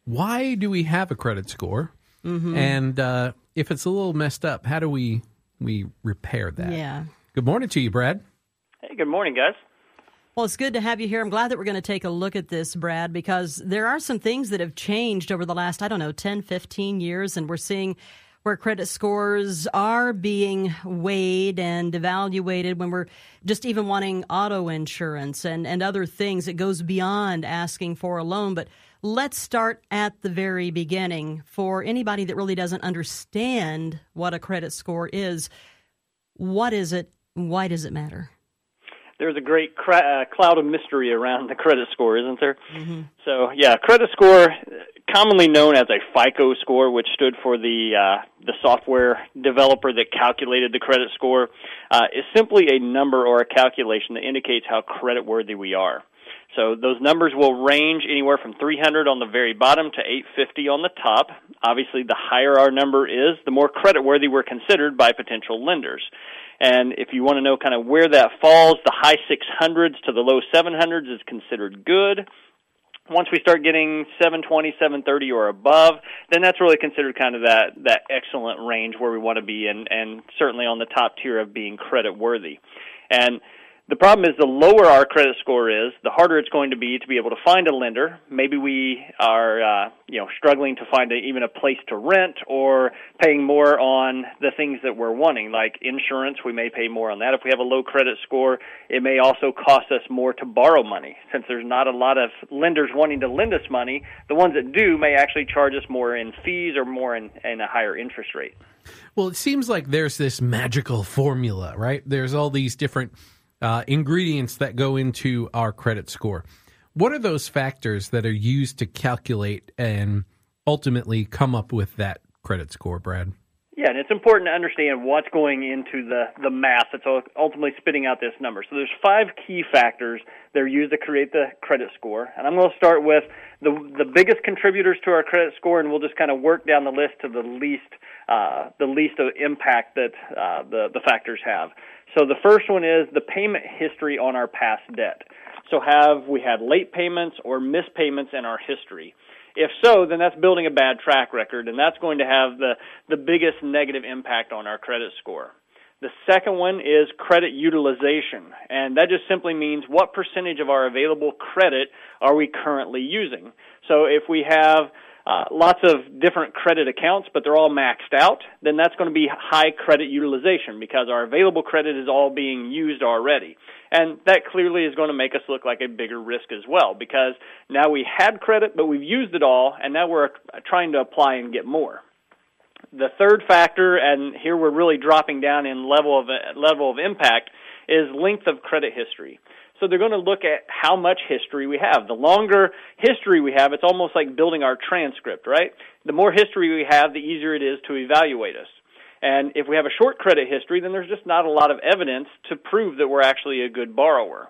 why do we have a credit score? Mm-hmm. And if it's a little messed up, how do we repair that? Yeah. Good morning to you, Brad. Hey, good morning, guys. Well, it's good to have you here. I'm glad that we're going to take a look at this, Brad, because there are some things that have changed over the last, 10, 15 years, and we're seeing where credit scores are being weighed and evaluated when we're just even wanting auto insurance and other things. It goes beyond asking for a loan. But let's start at the very beginning. For anybody that really doesn't understand what a credit score is, what is it? Why does it matter? There's a great cloud of mystery around the credit score, isn't there? Mm-hmm. So, yeah, credit score, commonly known as a FICO score, which stood for the software developer that calculated the credit score, is simply a number or a calculation that indicates how creditworthy we are. So those numbers will range anywhere from 300 on the very bottom to 850 on the top. Obviously, the higher our number is, the more creditworthy we're considered by potential lenders. And if you want to know kind of where that falls, the high 600s to the low 700s is considered good. Once we start getting 720, 730 or above, then that's really considered kind of that excellent range where we want to be and certainly on the top tier of being credit worthy. And the problem is the lower our credit score is, the harder it's going to be able to find a lender. Maybe we are struggling to find even a place to rent or paying more on the things that we're wanting, like insurance. We may pay more on that. If we have a low credit score, it may also cost us more to borrow money. Since there's not a lot of lenders wanting to lend us money, the ones that do may actually charge us more in fees or more in a higher interest rate. Well, it seems like there's this magical formula, right? There's all these different ingredients that go into our credit score. What are those factors that are used to calculate and ultimately come up with that credit score, Brad? Yeah, and it's important to understand what's going into the math that's ultimately spitting out this number. So there's 5 key factors that are used to create the credit score. And I'm going to start with the biggest contributors to our credit score, and we'll just kind of work down the list to the least of impact that the factors have. So the first one is the payment history on our past debt. So have we had late payments or missed payments in our history? If so, then that's building a bad track record, and that's going to have the biggest negative impact on our credit score. The second one is credit utilization, and that just simply means what percentage of our available credit are we currently using. So if we have lots of different credit accounts, but they're all maxed out, then that's going to be high credit utilization because our available credit is all being used already. And that clearly is going to make us look like a bigger risk as well because now we had credit, but we've used it all, and now we're trying to apply and get more. The third factor, and here we're really dropping down in level of impact, is length of credit history. So they're going to look at how much history we have. The longer history we have, it's almost like building our transcript, right? The more history we have, the easier it is to evaluate us. And if we have a short credit history, then there's just not a lot of evidence to prove that we're actually a good borrower.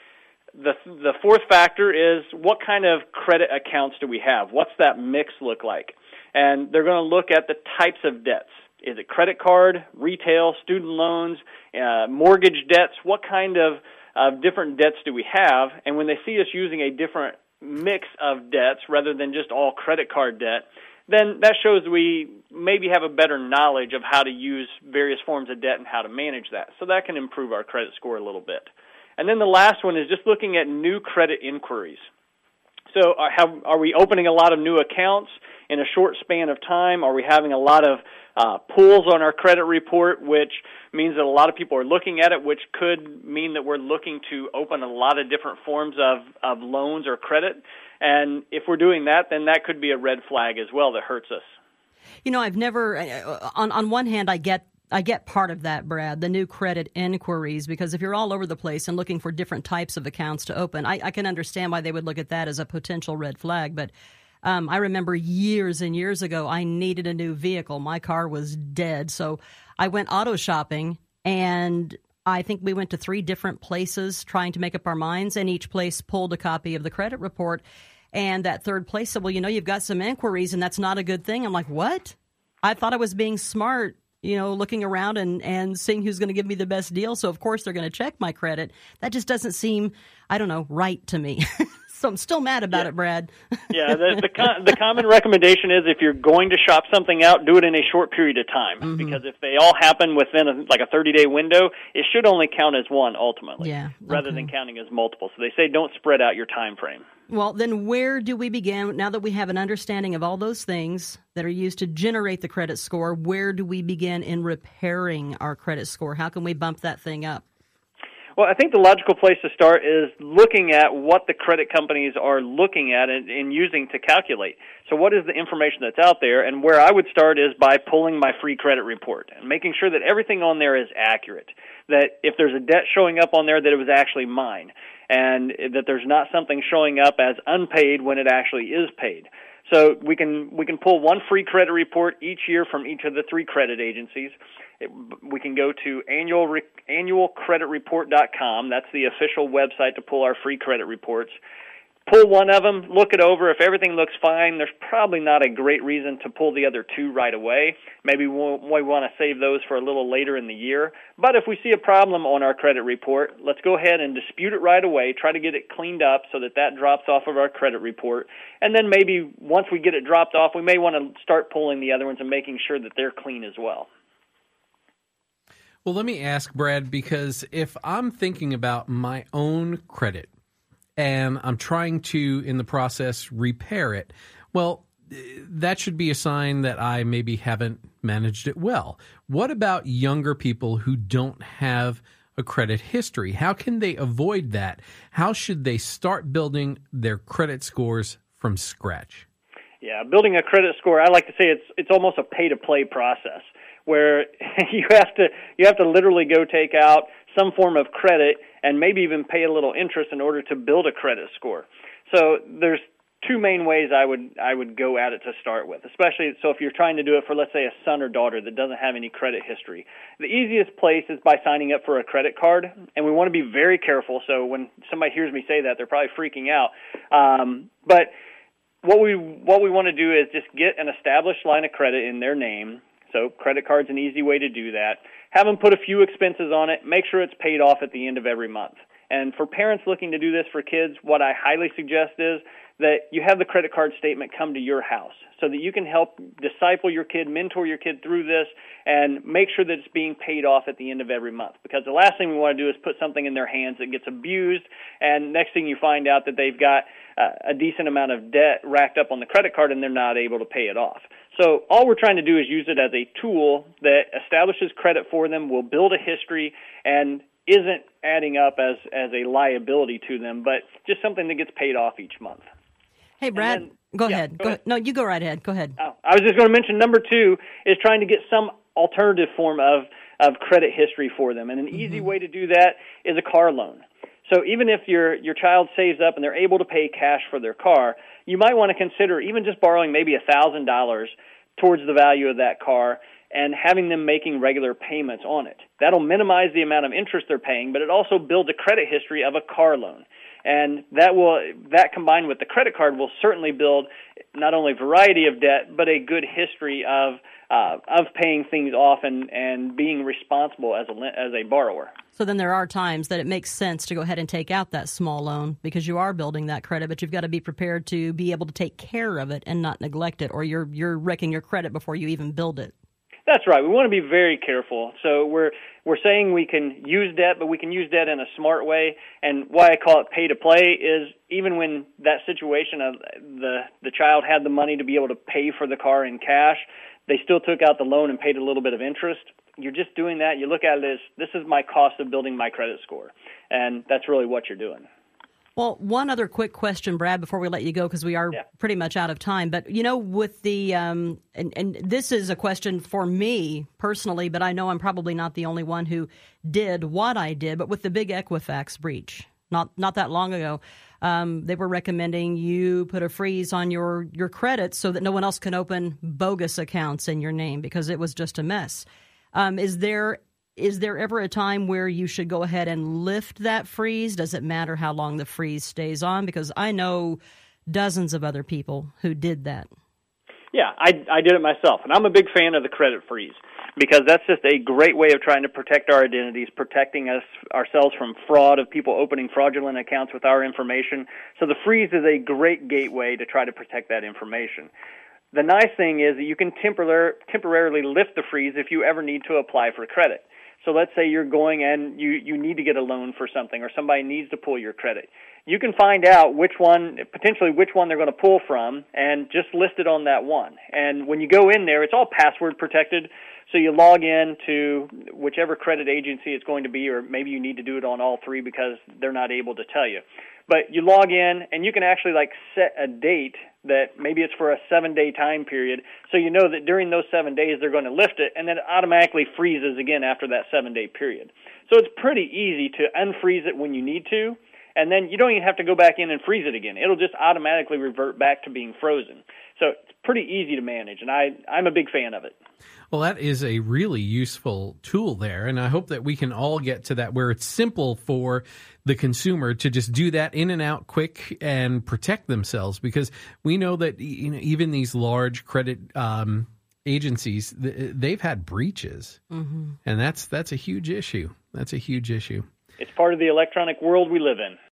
The fourth factor is what kind of credit accounts do we have? What's that mix look like? And they're going to look at the types of debts. Is it credit card, retail, student loans, mortgage debts? What kind of different debts do we have? And when they see us using a different mix of debts rather than just all credit card debt, then that shows we maybe have a better knowledge of how to use various forms of debt and how to manage that. So that can improve our credit score a little bit. And then the last one is just looking at new credit inquiries. So are we opening a lot of new accounts in a short span of time? Are we having a lot of pulls on our credit report, which means that a lot of people are looking at it, which could mean that we're looking to open a lot of different forms of loans or credit? And if we're doing that, then that could be a red flag as well that hurts us. You know, I've never, on one hand, I get part of that, Brad, the new credit inquiries, because if you're all over the place and looking for different types of accounts to open, I can understand why they would look at that as a potential red flag. But I remember years and years ago, I needed a new vehicle. My car was dead. So I went auto shopping, and I think we went to 3 different places trying to make up our minds, and each place pulled a copy of the credit report. And that third place said, well, you know, you've got some inquiries, and that's not a good thing. I'm like, what? I thought I was being smart, you know, looking around and seeing who's going to give me the best deal. So, of course, they're going to check my credit. That just doesn't seem, I don't know, right to me. So I'm still mad about it, Brad. Yeah, the common recommendation is if you're going to shop something out, do it in a short period of time. Because if they all happen within a 30-day window, it should only count as one ultimately, rather than counting as multiple. So they say don't spread out your time frame. Well, then where do we begin? Now that we have an understanding of all those things that are used to generate the credit score, where do we begin in repairing our credit score? How can we bump that thing up? Well, I think the logical place to start is looking at what the credit companies are looking at and using to calculate. So what is the information that's out there? And where I would start is by pulling my free credit report and making sure that everything on there is accurate, that if there's a debt showing up on there, that it was actually mine, and that there's not something showing up as unpaid when it actually is paid. So we can pull one free credit report each year from each of the 3 credit agencies. We can go to annualcreditreport.com. That's the official website to pull our free credit reports. Pull one of them, look it over. If everything looks fine, there's probably not a great reason to pull the other 2 right away. Maybe we want to save those for a little later in the year. But if we see a problem on our credit report, let's go ahead and dispute it right away, try to get it cleaned up so that drops off of our credit report. And then maybe once we get it dropped off, we may want to start pulling the other ones and making sure that they're clean as well. Well, let me ask, Brad, because if I'm thinking about my own credit, and I'm trying to, in the process, repair it, well, that should be a sign that I maybe haven't managed it well. What about younger people who don't have a credit history? How can they avoid that? How should they start building their credit scores from scratch? Yeah, building a credit score, I like to say it's almost a pay-to-play process where you have to literally go take out some form of credit and maybe even pay a little interest in order to build a credit score. So there's 2 main ways I would go at it to start with, especially so if you're trying to do it for, let's say, a son or daughter that doesn't have any credit history. The easiest place is by signing up for a credit card, and we want to be very careful. So when somebody hears me say that, they're probably freaking out. But what we want to do is just get an established line of credit in their name. So credit card's an easy way to do that. Have them put a few expenses on it. Make sure it's paid off at the end of every month. And for parents looking to do this for kids, what I highly suggest is that you have the credit card statement come to your house so that you can help disciple your kid, mentor your kid through this, and make sure that it's being paid off at the end of every month. Because the last thing we want to do is put something in their hands that gets abused, and next thing you find out that they've got a decent amount of debt racked up on the credit card and they're not able to pay it off. So all we're trying to do is use it as a tool that establishes credit for them, will build a history, and isn't adding up as a liability to them, but just something that gets paid off each month. Hey, Brad, then, go ahead. No, you go right ahead. Go ahead. I was just going to mention number 2 is trying to get some alternative form of credit history for them. And an easy way to do that is a car loan. So even if your child saves up and they're able to pay cash for their car, you might want to consider even just borrowing maybe $1,000 towards the value of that car and having them making regular payments on it. That'll minimize the amount of interest they're paying, but it also builds a credit history of a car loan. And that combined with the credit card will certainly build not only variety of debt, but a good history of paying things off and being responsible as a borrower. So then there are times that it makes sense to go ahead and take out that small loan because you are building that credit, but you've got to be prepared to be able to take care of it and not neglect it, or you're wrecking your credit before you even build it. That's right. We want to be very careful. So we're saying we can use debt, but we can use debt in a smart way. And why I call it pay to play is even when that situation of the child had the money to be able to pay for the car in cash, they still took out the loan and paid a little bit of interest. You're just doing that. You look at it as this is my cost of building my credit score, and that's really what you're doing. Well, one other quick question, Brad, before we let you go, because we are pretty much out of time. But, with the and this is a question for me personally, but I know I'm probably not the only one who did what I did. But with the big Equifax breach, not that long ago, they were recommending you put a freeze on your credit so that no one else can open bogus accounts in your name because it was just a mess. Is there ever a time where you should go ahead and lift that freeze? Does it matter how long the freeze stays on? Because I know dozens of other people who did that. Yeah, I did it myself, and I'm a big fan of the credit freeze. because that's just a great way of trying to protect our identities, protecting ourselves from fraud, of people opening fraudulent accounts with our information. So the freeze is a great gateway to try to protect that information. The nice thing is that you can temporarily lift the freeze if you ever need to apply for credit. So let's say you're going and you need to get a loan for something, or somebody needs to pull your credit. You can find out potentially which one they're going to pull from, and just list it on that one. And when you go in there, it's all password protected, so you log in to whichever credit agency it's going to be, or maybe you need to do it on all three because they're not able to tell you. But you log in, and you can actually set a date that maybe it's for a 7-day time period, so you know that during those 7 days they're going to lift it, and then it automatically freezes again after that 7-day period. So it's pretty easy to unfreeze it when you need to, and then you don't even have to go back in and freeze it again. It'll just automatically revert back to being frozen. So it's pretty easy to manage, and I'm a big fan of it. Well, that is a really useful tool there, and I hope that we can all get to that where it's simple for the consumer to just do that in and out quick and protect themselves, because we know that even these large credit agencies, they've had breaches, and that's a huge issue. That's a huge issue. It's part of the electronic world we live in.